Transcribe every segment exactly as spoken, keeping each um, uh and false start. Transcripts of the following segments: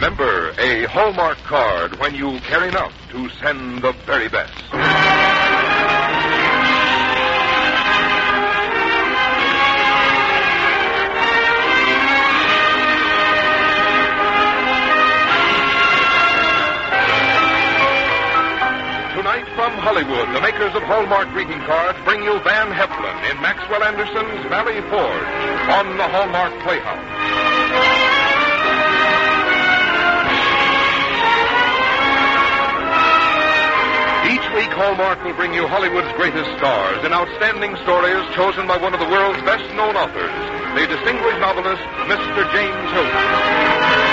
Remember, a Hallmark card when you care enough to send the very best. Tonight from Hollywood, the makers of Hallmark greeting cards bring you Van Heflin in Maxwell Anderson's Valley Forge on the Hallmark Playhouse. Each week, Hallmark will bring you Hollywood's greatest stars in outstanding stories chosen by one of the world's best-known authors, the distinguished novelist, Mister James Hilton.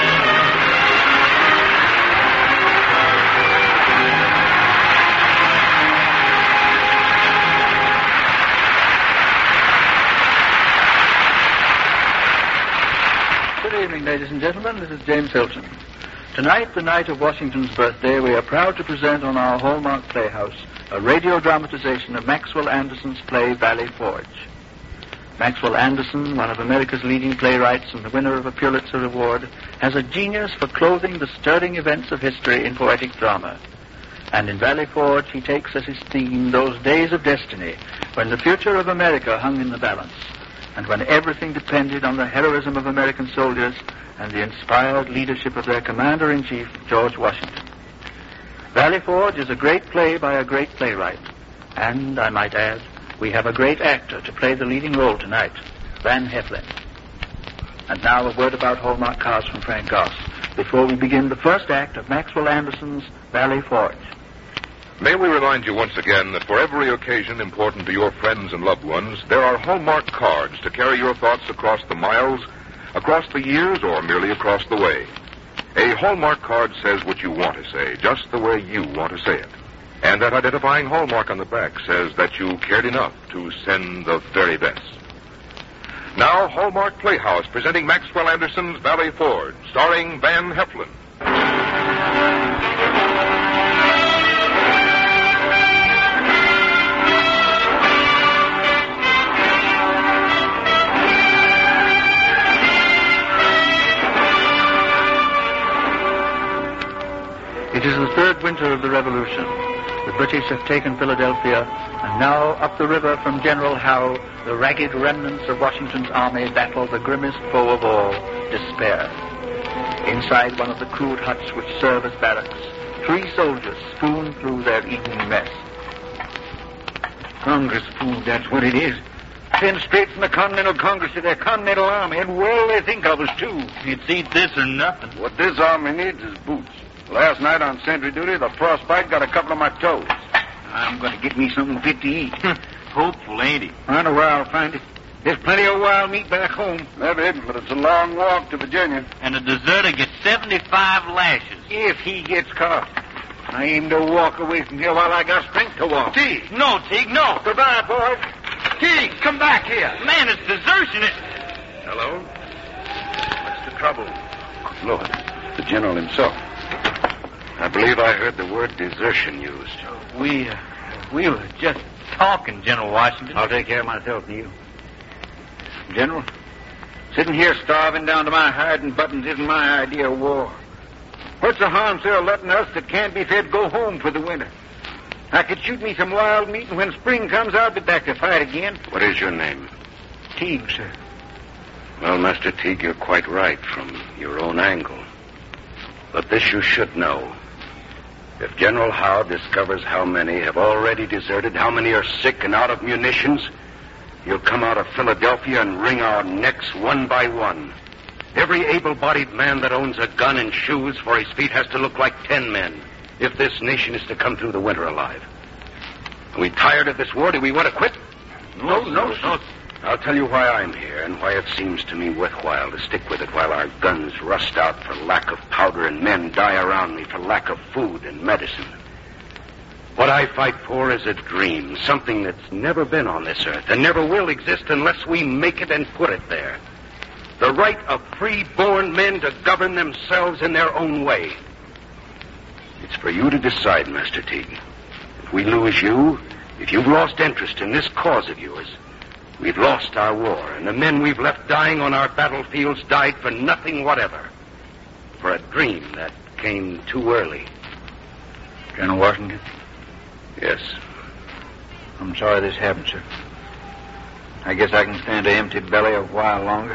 Good evening, ladies and gentlemen. This is James Hilton. Tonight, the night of Washington's birthday, we are proud to present on our Hallmark Playhouse a radio dramatization of Maxwell Anderson's play Valley Forge. Maxwell Anderson, one of America's leading playwrights and the winner of a Pulitzer Award, has a genius for clothing the stirring events of history in poetic drama. And in Valley Forge, he takes as his theme those days of destiny when the future of America hung in the balance, and when everything depended on the heroism of American soldiers and the inspired leadership of their Commander-in-Chief, George Washington. Valley Forge is a great play by a great playwright. And, I might add, we have a great actor to play the leading role tonight, Van Heflin. And now a word about Hallmark cards from Frank Goss, before we begin the first act of Maxwell Anderson's Valley Forge. May we remind you once again that for every occasion important to your friends and loved ones, there are Hallmark cards to carry your thoughts across the miles, across the years, or merely across the way. A Hallmark card says what you want to say, just the way you want to say it. And that identifying Hallmark on the back says that you cared enough to send the very best. Now, Hallmark Playhouse presenting Maxwell Anderson's Valley Forge, starring Van Heflin. It is the third winter of the Revolution. The British have taken Philadelphia, and now up the river from General Howe, the ragged remnants of Washington's army battle the grimmest foe of all, despair. Inside one of the crude huts which serve as barracks, three soldiers spoon through their evening mess. Congress food, that's what it is. Ten straight from the Continental Congress to their Continental Army, and well they think of us, too. It's eat this or nothing. What this army needs is boots. Last night on sentry duty, the frostbite got a couple of my toes. I'm going to get me something fit to eat. Hopeful, ain't he? I know where I'll find it. There's plenty of wild meat back home. Maybe, but it's a long walk to Virginia. And the deserter gets seventy-five lashes. If he gets caught. I aim to walk away from here while I got strength to walk. Teague! No, Teague, no! Goodbye, boys. Teague, come back here. Man, it's desertion. It... Hello? What's the trouble? Good Lord, the general himself. I believe I heard the word desertion used. We, uh, we were just talking, General Washington. I'll take care of myself, Neil. General, sitting here starving down to my hide and buttons isn't my idea of war. What's the harm, sir, of letting us that can't be fed go home for the winter? I could shoot me some wild meat, and when spring comes, I'll be back to fight again. What is your name? Teague, sir. Well, Master Teague, you're quite right from your own angle. But this you should know. If General Howe discovers how many have already deserted, how many are sick and out of munitions, he'll come out of Philadelphia and wring our necks one by one. Every able-bodied man that owns a gun and shoes for his feet has to look like ten men if this nation is to come through the winter alive. Are we tired of this war? Do we want to quit? No, no, no. I'll tell you why I'm here and why it seems to me worthwhile to stick with it while our guns rust out for lack of powder and men die around me for lack of food and medicine. What I fight for is a dream, something that's never been on this earth and never will exist unless we make it and put it there. The right of free-born men to govern themselves in their own way. It's for you to decide, Master Teague. If we lose you, if you've lost interest in this cause of yours, we've lost our war, and the men we've left dying on our battlefields died for nothing whatever. For a dream that came too early. General Washington, Yes. I'm sorry this happened, sir. I guess I can stand an empty belly a while longer.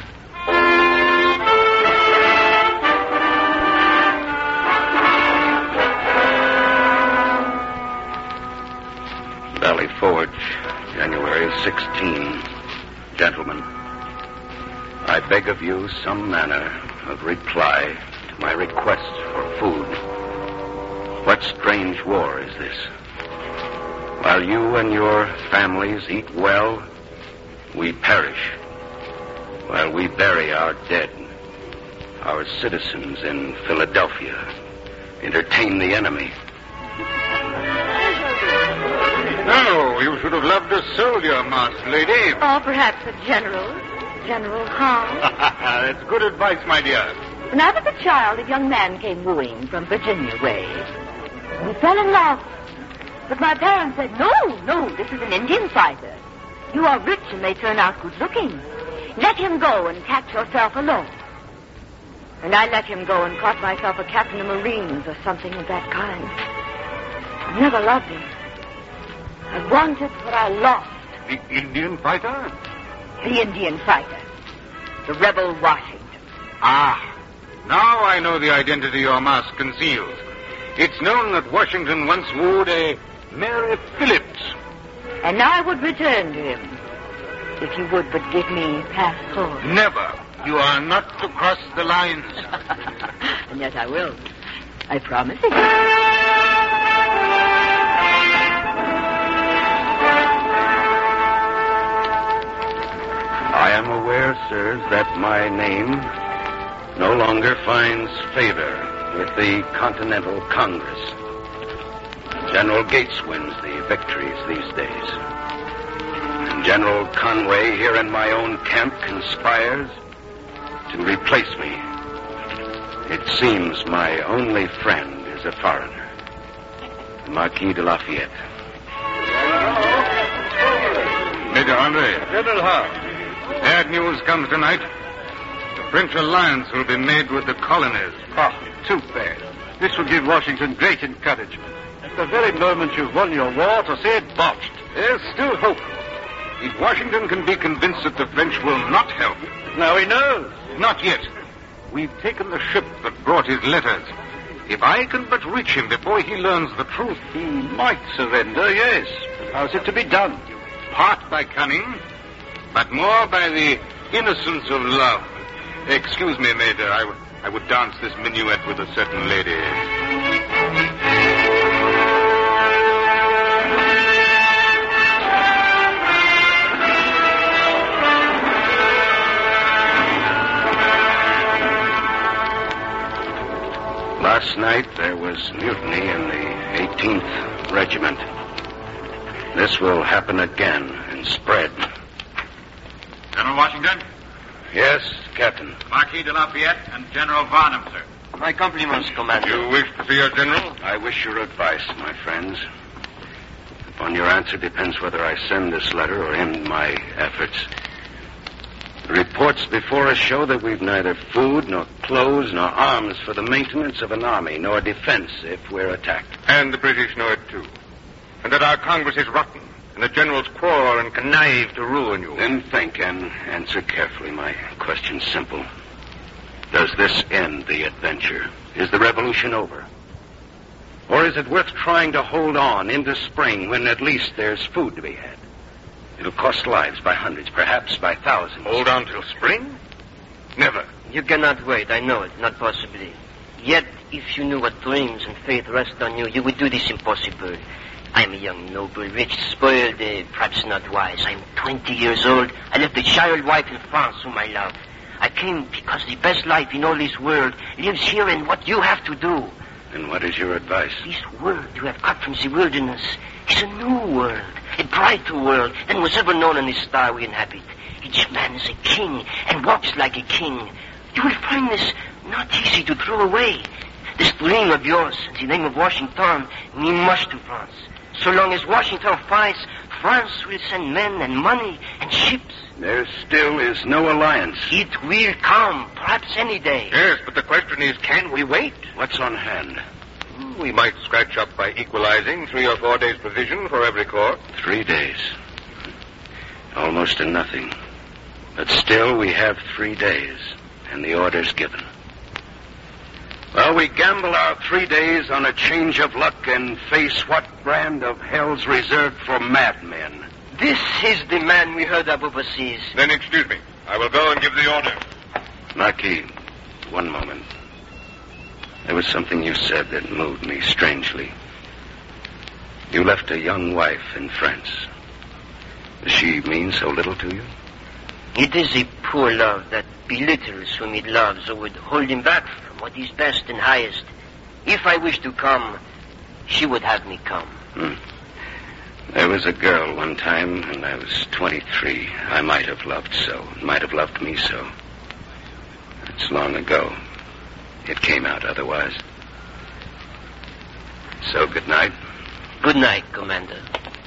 Valley Forge, January sixteenth. Gentlemen, I beg of you some manner of reply to my request for food. What strange war is this? While you and your families eat well, we perish. While we bury our dead, our citizens in Philadelphia entertain the enemy. No, you should have loved a soldier, masked lady. Or perhaps a general. General Hahn. That's good advice, my dear. When I was a child, a young man came wooing from Virginia way. We fell in love. But my parents said, no, no, this is an Indian fighter. You are rich and may turn out good looking. Let him go and catch yourself alone. And I let him go and caught myself a captain of Marines or something of that kind. I never loved him. I wanted what I lost. The Indian fighter? The Indian fighter. The rebel Washington. Ah, now I know the identity your mask conceals. It's known that Washington once wooed a Mary Phillips. And I would return to him, if you would but give me passport. Never. You are not to cross the lines. And yet I will. I promise it. I am aware, sirs, that my name no longer finds favor with the Continental Congress. General Gates wins the victories these days. And General Conway here in my own camp conspires to replace me. It seems my only friend is a foreigner, the Marquis de Lafayette. Major Andre. General Hahn. Bad news comes tonight. The French alliance will be made with the colonies. Oh, too bad. This will give Washington great encouragement. At the very moment you've won your war, to see it botched. There's still hope. If Washington can be convinced that the French will not help. Now he knows. Not yet. We've taken the ship that brought his letters. If I can but reach him before he learns the truth, he might surrender, yes. How's it to be done? Part by cunning, but more by the innocence of love. Excuse me, Major. I, w- I would dance this minuet with a certain lady. Last night there was mutiny in the eighteenth Regiment. This will happen again and spread. General Washington? Yes, Captain. Marquis de Lafayette and General Varnum, sir. My compliments, Commander. You wish to see your general? I wish your advice, my friends. Upon your answer depends whether I send this letter or end my efforts. The reports before us show that we've neither food, nor clothes, nor arms for the maintenance of an army, nor defense if we're attacked. And the British know it, too. And that our Congress is rotten, and the generals quarrel and connive to ruin you. Then think and answer carefully. My question's simple. Does this end the adventure? Is the revolution over? Or is it worth trying to hold on into spring when at least there's food to be had? It'll cost lives by hundreds, perhaps by thousands. Hold on till spring? Never. You cannot wait, I know it, not possibly. Yet, if you knew what dreams and faith rest on you, you would do this impossible. I am a young noble, rich, spoiled, uh, perhaps not wise. I am twenty years old. I left a child wife in France whom I love. I came because the best life in all this world lives here in what you have to do. And what is your advice? This world you have cut from the wilderness is a new world, a brighter world than was ever known on this star we inhabit. Each man is a king and walks like a king. You will find this not easy to throw away. This dream of yours, in the name of Washington, mean much to France. So long as Washington fights, France will send men and money and ships. There still is no alliance. It will come, perhaps any day. Yes, but the question is, can we wait? What's on hand? We might scratch up by equalizing three or four days' provision for every corps. Three days. Almost to nothing. But still, we have three days, and the order's given. Well, we gamble our three days on a change of luck and face what brand of hell's reserved for madmen. This is the man we heard of overseas. Then excuse me. I will go and give the order. Marquis, one moment. There was something you said that moved me strangely. You left a young wife in France. Does she mean so little to you? It is a poor love that belittles whom it loves or would hold him back from what is best and highest. If I wished to come, she would have me come. Hmm. There was a girl one time, and I was twenty-three. I might have loved so, might have loved me so. It's long ago. It came out otherwise. So, good night. Good night, Commander.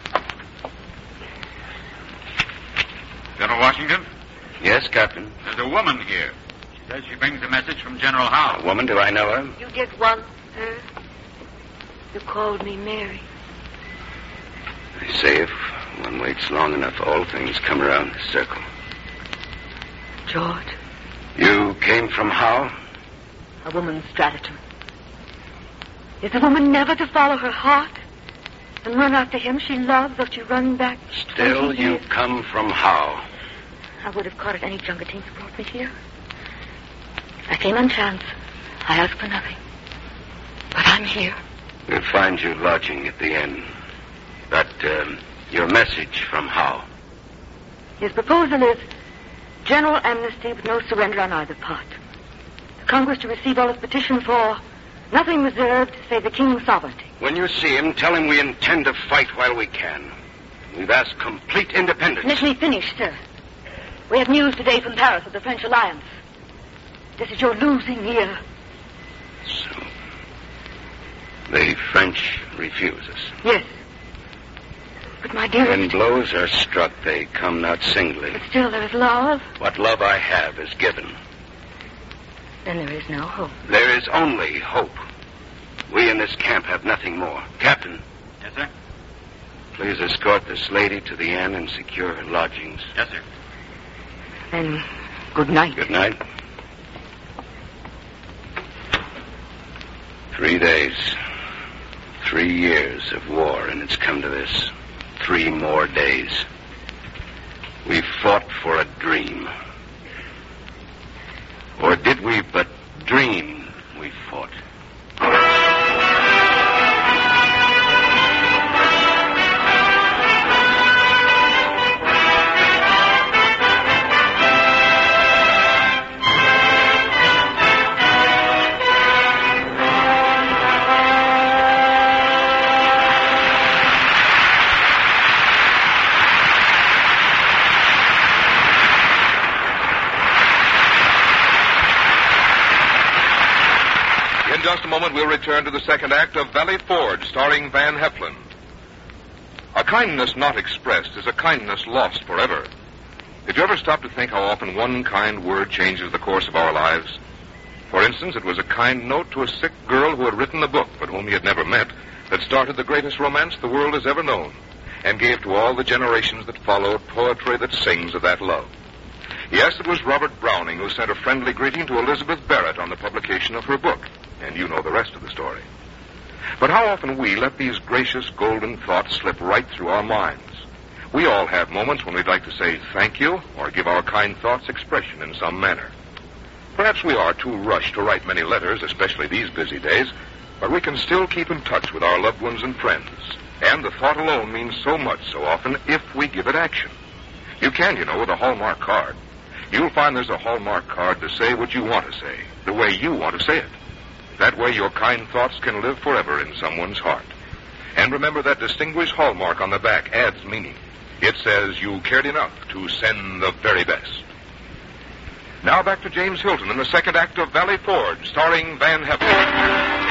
General Washington? Yes, Captain. There's a woman here. She says she brings a message from General Howe. A woman? Do I know her? You did once, sir. You called me Mary. They say if one waits long enough, all things come around in a circle. George, You came from Howe? a woman's stratagem. Is a woman never to follow her heart and run after him she loves, or she run back? Still, twenty you years? come from Howe. I would have caught at any junketing who brought me here. I came on chance. I asked for nothing. But I'm here. We'll find you lodging at the inn. But, um, your message from Howe. His proposal is general amnesty with no surrender on either part. The Congress to receive all its petition for, nothing reserved save the king's sovereignty. When you see him, tell him we intend to fight while we can. We've asked complete independence. Let me finish, sir. We have news today from Paris of the French alliance. This is your losing year. So, the French refuse us. Yes. But my dearest... When blows are struck, they come not singly. But still there is love. What love I have is given. Then there is no hope. There is only hope. We in this camp have nothing more. Captain, Yes, sir? please escort this lady to the inn and secure her lodgings. Yes, sir. Then, good night. Good night. Three days. Three years of war, and it's come to this. Three more days. We fought for a dream. Or did we but dream we fought? In just a moment, we'll return to the second act of Valley Forge, starring Van Heflin. A kindness not expressed is a kindness lost forever. Did you ever stop to think how often one kind word changes the course of our lives? For instance, it was a kind note to a sick girl who had written a book, but whom he had never met, that started the greatest romance the world has ever known, and gave to all the generations that followed poetry that sings of that love. Yes, it was Robert Browning who sent a friendly greeting to Elizabeth Barrett on the publication of her book, and you know the rest of the story. But how often we let these gracious golden thoughts slip right through our minds. We all have moments when we'd like to say thank you or give our kind thoughts expression in some manner. Perhaps we are too rushed to write many letters, especially these busy days, but we can still keep in touch with our loved ones and friends. And the thought alone means so much so often if we give it action. You can, you know, with a Hallmark card. You'll find there's a Hallmark card to say what you want to say, the way you want to say it. That way your kind thoughts can live forever in someone's heart. And remember that distinguished Hallmark on the back adds meaning. It says you cared enough to send the very best. Now back to James Hilton in the second act of Valley Forge, starring Van Heflin.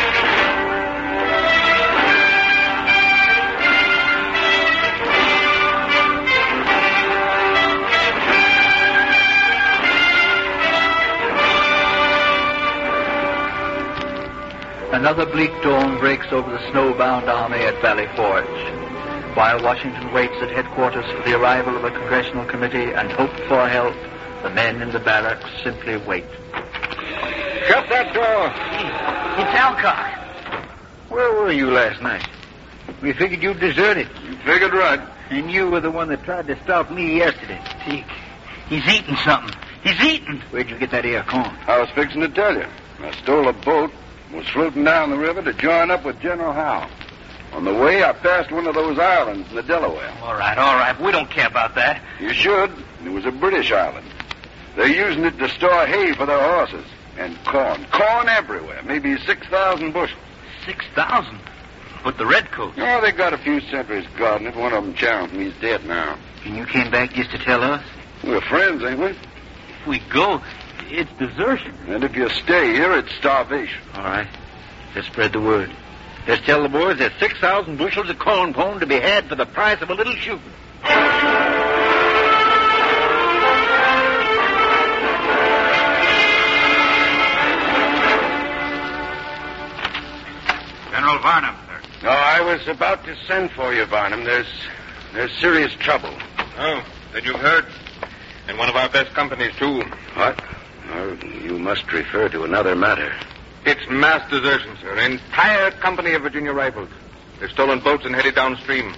Another bleak dawn breaks over the snowbound army at Valley Forge. While Washington waits at headquarters for the arrival of a congressional committee and hope for help, the men in the barracks simply wait. Shut that door. It's Alcock. Where were you last night? We figured you deserted. You figured right. And you were the one that tried to stop me yesterday. He, he's eating something. He's eating. Where'd you get that here corn? I was fixing to tell you. I stole a boat, was floating down the river to join up with General Howe. On the way, I passed one of those islands in the Delaware. All right, all right. We don't care about that. You should. It was a British island. They're using it to store hay for their horses. And corn. Corn everywhere. Maybe six thousand bushels. Six thousand? But the redcoats. Oh, they got a few sentries guarding it. One of them challenged me. He's dead now. And you came back just to tell us? We're friends, ain't we? If we go, it's desertion. And if you stay here, it's starvation. All right. Let's spread the word. Let's tell the boys there's six thousand bushels of corn pone to be had for the price of a little shooting. General Varnum, sir. No, I was about to send for you, Varnum. There's there's serious trouble. Oh, that you've heard? And one of our best companies, too. What? Oh, you must refer to another matter. It's mass desertion, sir. An entire company of Virginia Rifles. They've stolen boats and headed downstream.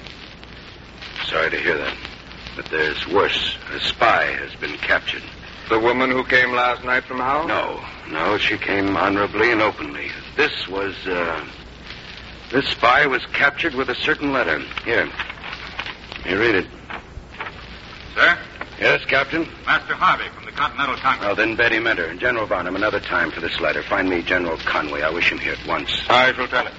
Hmm. Sorry to hear that. But there's worse. A spy has been captured. The woman who came last night from Howe? No, no, she came honorably and openly. This was, uh... This spy was captured with a certain letter. Here. Here, read it. Sir? Yes, Captain? Master Harvey from the Continental Congress. Well, then Betty Mentor. General Varnum, another time for this letter. Find me General Conway. I wish him here at once. I shall tell him.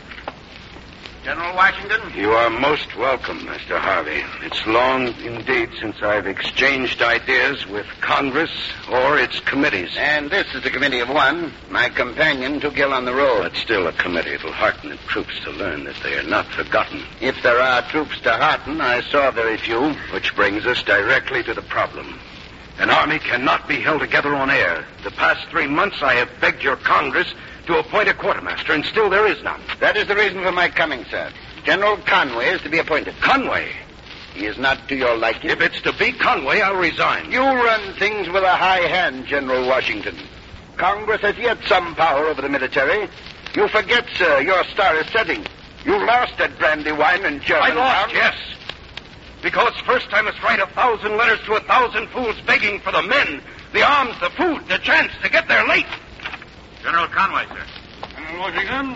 General Washington? You are most welcome, Mister Harvey. It's long indeed since I've exchanged ideas with Congress or its committees. And this is the committee of one. My companion took ill on the road. But still a committee. It'll hearten the troops to learn that they are not forgotten. If there are troops to hearten, I saw very few. Which brings us directly to the problem. An army cannot be held together on air. The past three months I have begged your Congress to appoint a quartermaster, and still there is none. That is the reason for my coming, sir. General Conway is to be appointed. Conway? He is not to your liking. If it's to be Conway, I'll resign. You run things with a high hand, General Washington. Congress has yet some power over the military. You forget, sir, your star is setting. You lost at Brandywine and Germantown. I lost, yes. Because first I must write a thousand letters to a thousand fools begging for the men, the arms, the food, the chance to get there late. General Conway, sir. General Washington?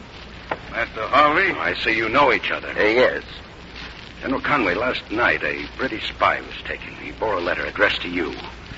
Master Harvey? I see you know each other. Uh, yes. General Conway, last night a British spy was taken. He bore a letter addressed to you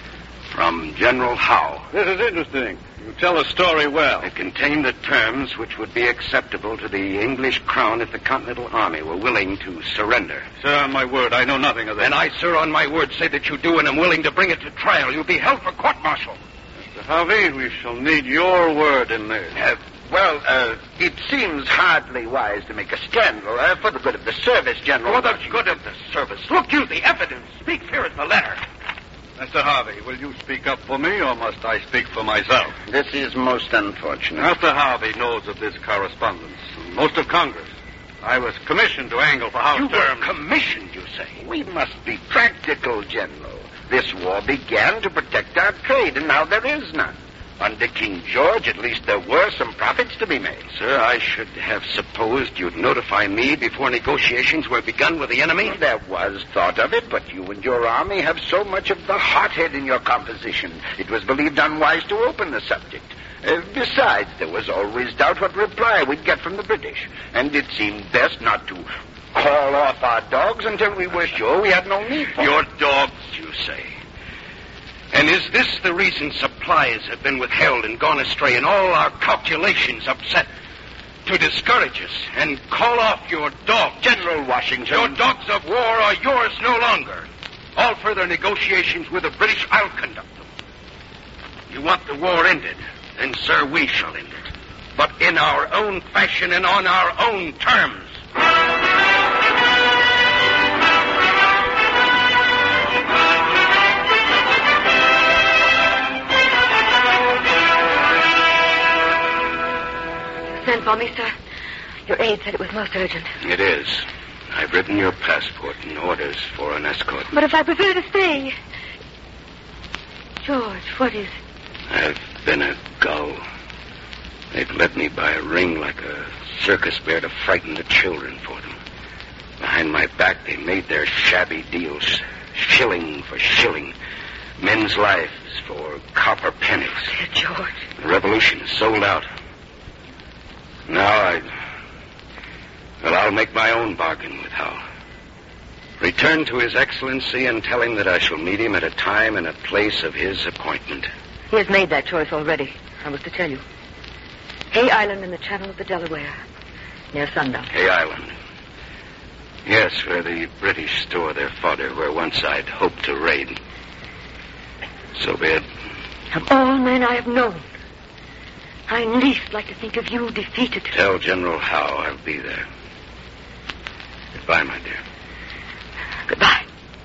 from General Howe. This is interesting. You tell the story well. It contained the terms which would be acceptable to the English crown if the Continental Army were willing to surrender. Sir, on my word, I know nothing of that. And I, sir, on my word, say that you do and am willing to bring it to trial. You'll be held for court-martial. Mister Harvey, we shall need your word in this. Uh, well, uh, it seems hardly wise to make a scandal uh, for the good of the service, General. For the good of the service. Look you, the evidence speaks. Here is the letter. Mister Harvey, will you speak up for me, or must I speak for myself? This is most unfortunate. Master Harvey knows of this correspondence. Most of Congress. I was commissioned to angle for House You terms. were commissioned, you say? We must be practical, General. This war began to protect our trade, and now there is none. Under King George, at least there were some profits to be made. Sir, I should have supposed you'd notify me before negotiations were begun with the enemy. Well, there was thought of it, but you and your army have so much of the hothead in your composition. It was believed unwise to open the subject. Uh, besides, there was always doubt what reply we'd get from the British, and it seemed best not to call off our dogs until we were sure we had no need for Your them. dogs, you say? And is this the reason supplies have been withheld and gone astray and all our calculations upset? To discourage us and call off your dogs. General Washington. Your dogs of war are yours no longer. All further negotiations with the British, I'll conduct them. You want the war ended, then, sir, we shall end it. But in our own fashion and on our own terms. sent for me, sir. Your aide said it was most urgent. It is. I've written your passport and orders for an escort. But if I prefer to stay... George, what is it? I've been a gull. They've led me by a ring like a circus bear to frighten the children for them. Behind my back, they made their shabby deals, shilling for shilling, men's lives for copper pennies. Dear George. The revolution is sold out. Now I... Well, I'll make my own bargain with Hal. Return to His Excellency and tell him that I shall meet him at a time and a place of his appointment. He has made that choice already. I was to tell you. Hay Island in the channel of the Delaware, near sundown. Hay Island. Yes, where the British store their fodder, where once I'd hoped to raid. So be it. Of all men I have known, I least like to think of you defeated. Tell General Howe I'll be there. Goodbye, my dear. Goodbye.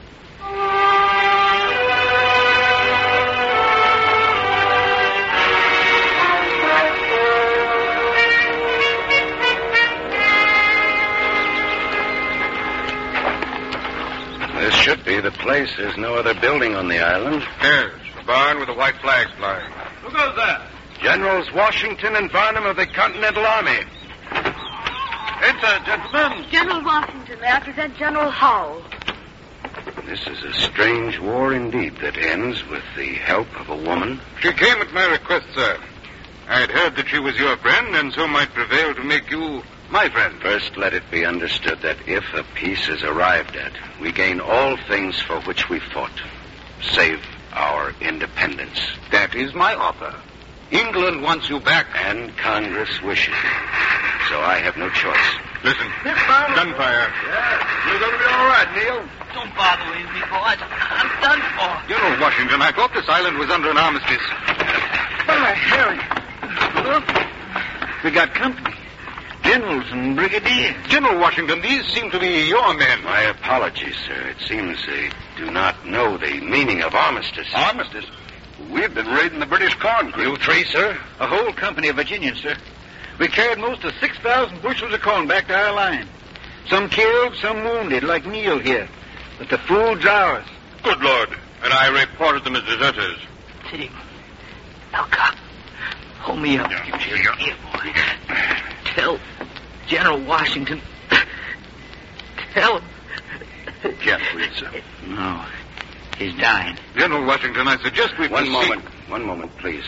This should be the place. There's no other building on the island. Yes, the barn with the white flags flying. Who goes there? Generals Washington and Varnum of the Continental Army. Enter, gentlemen. General Washington, may I present General Howe? This is a strange war indeed that ends with the help of a woman. She came at my request, sir. I had heard that she was your friend, and so might prevail to make you my friend. First, let it be understood that if a peace is arrived at, we gain all things for which we fought, save our independence. That is my offer. England wants you back. And Congress wishes it. So I have no choice. Listen, gunfire. Yeah, you're going to be all right, Neil. Don't bother with me, boys. I'm done for. General Washington, I thought this island was under an armistice. Why, Harry. Look, we got company. Generals and brigadiers. General Washington, these seem to be your men. My apologies, sir. It seems they do not know the meaning of armistice. Armistice? We've been raiding the British corn crib. You three, sir? A whole company of Virginians, sir. We carried most of six thousand bushels of corn back to our line. Some killed, some wounded, like Neil here. But the food's ours. Good Lord. And I reported them as deserters. Tim, Alcott, hold me up. Yeah, here you are. Here, boy. Tell General Washington. Tell him. Can't breathe, sir. No, he's dying. General Washington, I suggest we One proceed. moment. One moment, please.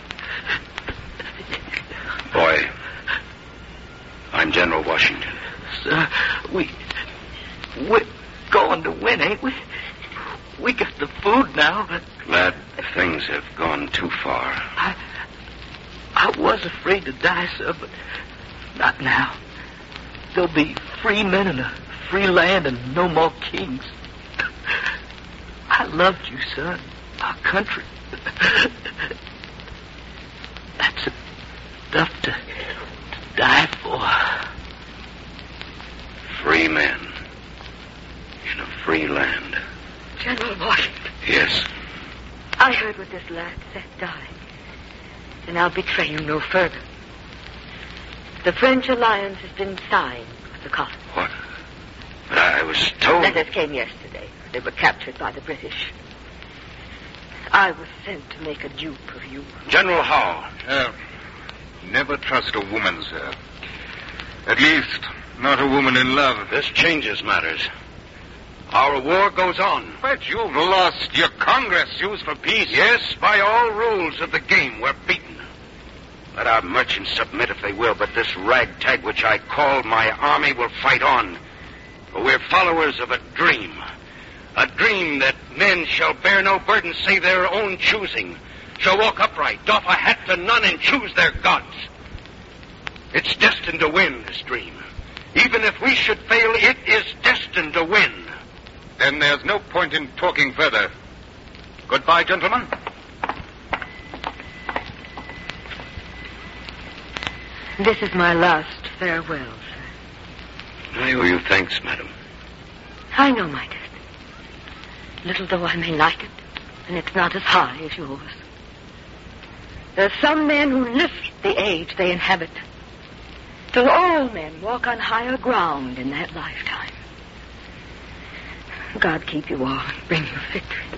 Boy, I'm General Washington. Sir, we... We're going to win, ain't we? We got the food now, but... Glad things have gone too far. I... I was afraid to die, sir, but not now. There'll be free men and a free land and no more kings. I loved you, son. Our country. That's enough to, to die for. Free men in a free land. General Washington, Yes. I heard what this lad said dying. And I'll betray you no further. The French alliance has been signed with the colony. What? But I was told... Letters came yesterday. They were captured by the British. I was sent to make a dupe of you. General Howe. Uh, never trust a woman, sir. At least, not a woman in love. This changes matters. Our war goes on. But you've lost your Congress used for peace. Yes, by all rules of the game, we're beaten. Let our merchants submit if they will, but this ragtag which I call my army will fight on. For we're followers of a dream. A dream that men shall bear no burden save their own choosing, shall walk upright, doff a hat to none, and choose their gods. It's destined to win, this dream. Even if we should fail, it is destined to win. Then there's no point in talking further. Goodbye, gentlemen. This is my last farewell, sir. I owe you thanks, madam. I know my destiny. Little though I may like it, and it's not as high as yours. There are some men who lift the age they inhabit, till all men walk on higher ground in that lifetime. God keep you all and bring you victory.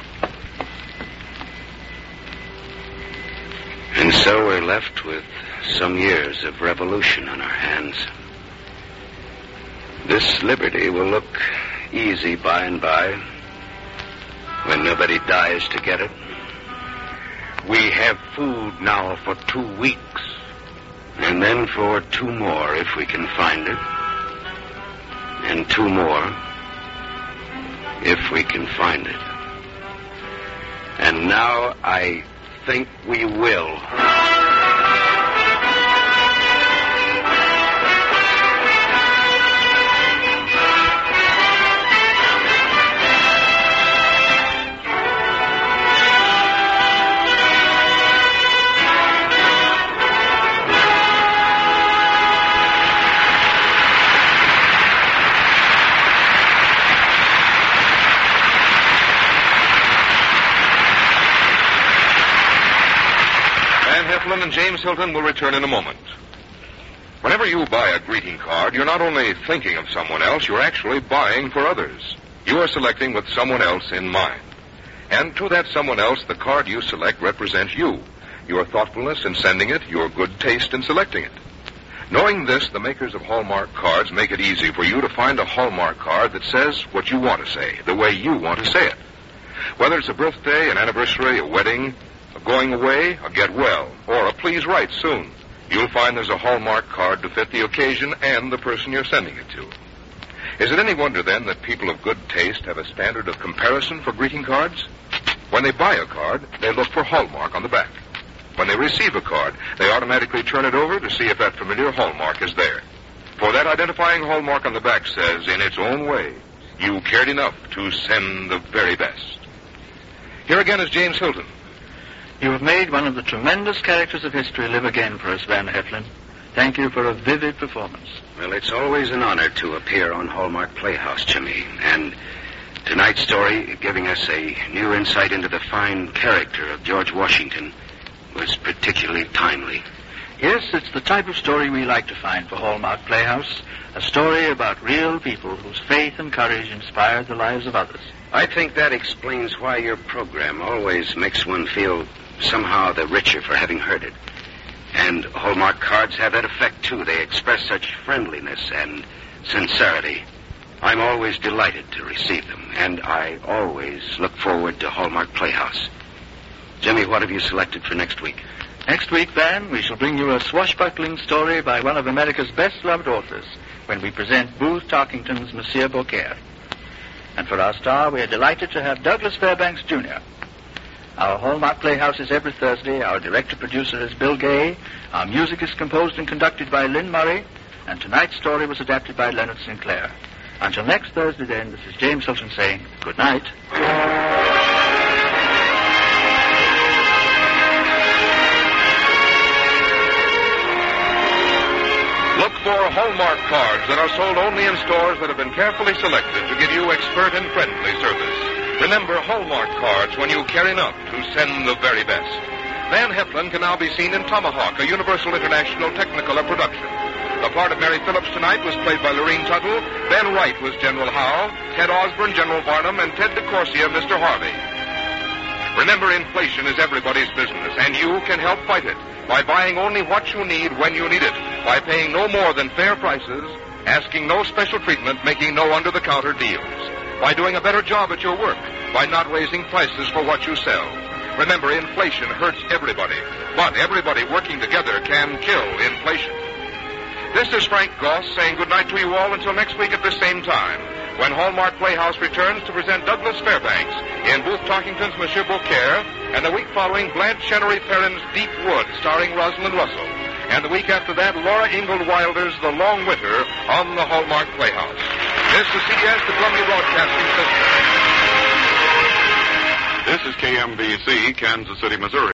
And so we're left with some years of revolution on our hands. This liberty will look easy by and by, when nobody dies to get it. We have food now for two weeks. And then for two more, if we can find it. And two more, if we can find it. And now I think we will. And James Hilton will return in a moment. Whenever you buy a greeting card, you're not only thinking of someone else, you're actually buying for others. You are selecting with someone else in mind. And to that someone else, the card you select represents you, your thoughtfulness in sending it, your good taste in selecting it. Knowing this, the makers of Hallmark cards make it easy for you to find a Hallmark card that says what you want to say, the way you want to say it. Whether it's a birthday, an anniversary, a wedding, a going away, a get well, or a please write soon, you'll find there's a Hallmark card to fit the occasion and the person you're sending it to. Is it any wonder, then, that people of good taste have a standard of comparison for greeting cards? When they buy a card, they look for Hallmark on the back. When they receive a card, they automatically turn it over to see if that familiar Hallmark is there. For that identifying Hallmark on the back says, in its own way, you cared enough to send the very best. Here again is James Hilton. You have made one of the tremendous characters of history live again for us, Van Heflin. Thank you for a vivid performance. Well, it's always an honor to appear on Hallmark Playhouse, Jimmy. And tonight's story, giving us a new insight into the fine character of George Washington, was particularly timely. Yes, it's the type of story we like to find for Hallmark Playhouse. A story about real people whose faith and courage inspired the lives of others. I think that explains why your program always makes one feel somehow the richer for having heard it. And Hallmark cards have that effect, too. They express such friendliness and sincerity. I'm always delighted to receive them, and I always look forward to Hallmark Playhouse. Jimmy, what have you selected for next week? Next week, Van, we shall bring you a swashbuckling story by one of America's best-loved authors when we present Booth Tarkington's Monsieur Beaucaire. And for our star, we are delighted to have Douglas Fairbanks, Junior Our Hallmark Playhouse is every Thursday. Our director-producer is Bill Gay. Our music is composed and conducted by Lynn Murray. And tonight's story was adapted by Leonard Sinclair. Until next Thursday, then, this is James Hilton saying good night. Look for Hallmark cards that are sold only in stores that have been carefully selected to give you expert and friendly service. Remember Hallmark cards when you care enough to send the very best. Van Heflin can now be seen in Tomahawk, a Universal International Technicolor production. The part of Mary Phillips tonight was played by Lorene Tuttle. Ben Wright was General Howe, Ted Osborne, General Barnum, and Ted DeCorsia, Mister Harvey. Remember, inflation is everybody's business, and you can help fight it by buying only what you need when you need it, by paying no more than fair prices, asking no special treatment, making no under-the-counter deals, by doing a better job at your work, by not raising prices for what you sell. Remember, inflation hurts everybody, but everybody working together can kill inflation. This is Frank Goss saying goodnight to you all until next week at the same time, when Hallmark Playhouse returns to present Douglas Fairbanks in Booth Tarkington's Monsieur Beaucaire, and the week following Blanche Chenery Perrin's Deep Wood, starring Rosalind Russell, and the week after that Laura Ingalls Wilder's The Long Winter on the Hallmark Playhouse. This is C B S, the Columbia Broadcasting System. This is K M B C, Kansas City, Missouri.